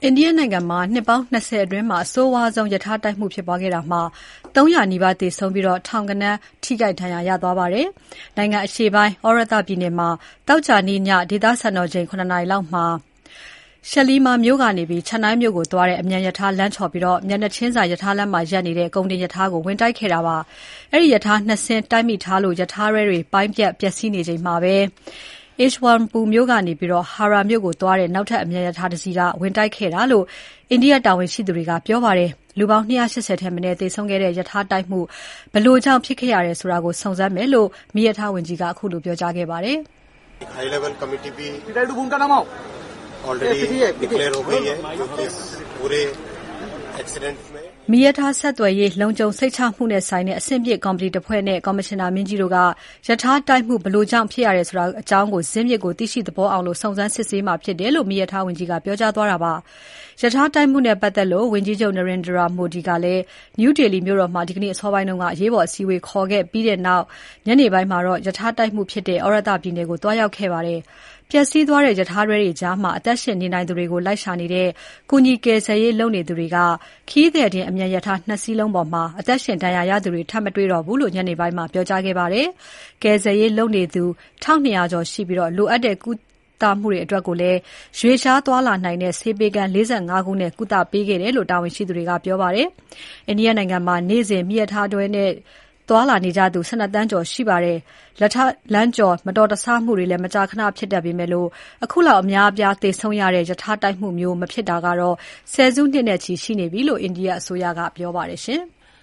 အိန္ဒိယနိုင်ငံမှာနှစ်ပေါင်း 20 အတွင်းအဆိုးဝါးဆုံးရထားတိုက်မှုဖြစ်ပွားခဲ့တာမှာ 300 နီးပါးသေဆုံးပြီး ထောင်ဂဏန်းထိခိုက်ဒဏ်ရာရသွားပါတယ်။ နိုင်ငံအရှေ့ပိုင်း Odisha ပြည်နယ်မှာ သောကြာနေ့ည ဒေသစံတော်ချိန် 7 နာရီလောက်မှာ Shalimar မြို့ကနေ Chennai မြို့ကိုသွားတဲ့ အမြန်ရထားလမ်းချော်ပြီး မျက်နှာချင်းဆိုင်ရထားလမ်းမှာရပ်နေတဲ့ ကုန်တင်ရထားကို ဝင်တိုက်ခဲ့တာပါ။ အဲဒီရထား 2 စင်းတိုက်မိထားလို့ ရထားတွဲတွေ ပိုင်းပြတ် ပျက်စီးနေချိန်မှာပဲ Yeshwanthpur မြို့ကနေ Howrah မြို့ကိုသွားတဲ့ နောက်ထပ် အမြန်ရထားတစီးက ဝင်တိုက်ခဲ့တာလို့ အိန္ဒိယတာဝန်ရှိသူတွေက ပြောပါတယ်။ လူပေါင်း 280 ထက်မနည်းသေဆုံးခဲ့တဲ့ ရထားတိုက်မှု ဘယ်လိုကြောင့်ဖြစ်ခဲ့ရတယ်ဆိုတာကို စုံစမ်းမယ်လို့ မီးရထားဝန်ကြီးက ခုလိုပြောကြားခဲ့ပါတယ်။ High level committee भी already declare हो गई है इस पूरे accident में မီးရထားဆက်သွယ်ရေးလုံခြုံစိတ်ချမှုနဲ့ဆိုင်တဲ့ အဆင့်မြင့်ကော်မတီတဖွဲ့နဲ့ ကော်မရှင်နာမင်းကြီးတို့က ရထားတိုက်မှုဘယ်လိုကြောင့်ဖြစ်ရတယ်ဆိုတာအကြောင်းကို ဇစ်မြစ်ကိုသိရှိသဘောအောင်စုံစမ်းစစ်ဆေးမှာဖြစ်တယ်လို့ မီးရထားဝန်ကြီးကပြောကြားသွားတာပါ။ ရထားတိုက်မှုနဲ့ပတ်သက်လို့ ဝန်ကြီးချုပ် Narendra Modi ကလည်း New Delhi မြို့တော်မှာ ဒီနေ့အစောပိုင်းက အရေးပေါ်အစည်းအဝေးခေါ်ခဲ့ပြီးနောက် ညနေပိုင်းမှာတော့ ရထားတိုက်မှုဖြစ်တဲ့ Odisha ပြည်နယ်ကို သွားရောက်ခဲ့ပါတယ်။ ပျက်စီးသွားတဲ့ရထားတွဲတွေကြား အသက်ရှင်နေနိုင်သူတွေကို လိုက်ရှာနေတဲ့ ကူညီကယ်ဆယ်ရေးလုပ်နေသူတွေက ခရီးသည်တင်အမြန်ရထား 2 စီးလုံးပေါ်မှာ အသက်ရှင်ဒဏ်ရာရသူတွေ ထပ်မတွေ့တော့ဘူးလို့ ညနေပိုင်းမှာ ပြောကြားခဲ့ပါတယ်။ ကယ်ဆယ်ရေးလုပ်နေသူ 1200 ကျော်ရှိပြီး လိုအပ်တဲ့ကုသမှုတွေအတွက်ကိုလည်း ရွေ့လျားသွားလာနိုင်တဲ့ ဆေးပေးခန်း 45 ခုနဲ့ ကုသပေးခဲ့တယ်လို့ တာဝန်ရှိသူတွေက ပြောပါတယ်။ အိန္ဒိယနိုင်ငံမှာ နေ့စဉ်မီးရထားတွဲနဲ့သွားလာနေကြသူ 12 သန်းကျော်ရှိပါတယ်။ လမ်းကျော်မတော်တဆမှုတွေလည်း မကြာခဏဖြစ်တတ်ပေမဲ့ ခုလောက်အများအပြားသေဆုံးရတဲ့ ရထားတိုက်မှုမျိုး မဖြစ်တာ ဆယ်စုနှစ်နဲ့ချီရှိနေပြီလို့ အိန္ဒိယအစိုးရကပြောပါတယ်။